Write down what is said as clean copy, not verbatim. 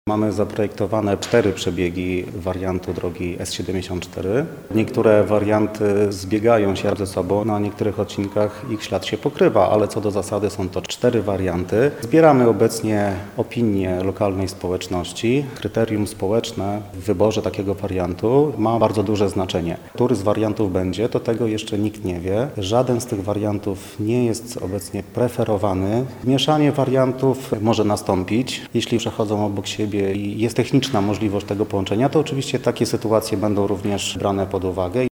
Mamy zaprojektowane 4 przebiegi wariantu drogi S74. Niektóre warianty zbiegają się ze sobą, na niektórych odcinkach ich ślad się pokrywa, ale co do zasady są to 4 warianty. Zbieramy obecnie opinię lokalnej społeczności. Kryterium społeczne w wyborze takiego wariantu ma bardzo duże znaczenie. Który z wariantów będzie, to tego jeszcze nikt nie wie. Żaden z tych wariantów nie jest obecnie preferowany. Mieszanie wariantów może nastąpić, jeśli przechodzą obok siebie i jest techniczna możliwość tego połączenia, to oczywiście takie sytuacje będą również brane pod uwagę.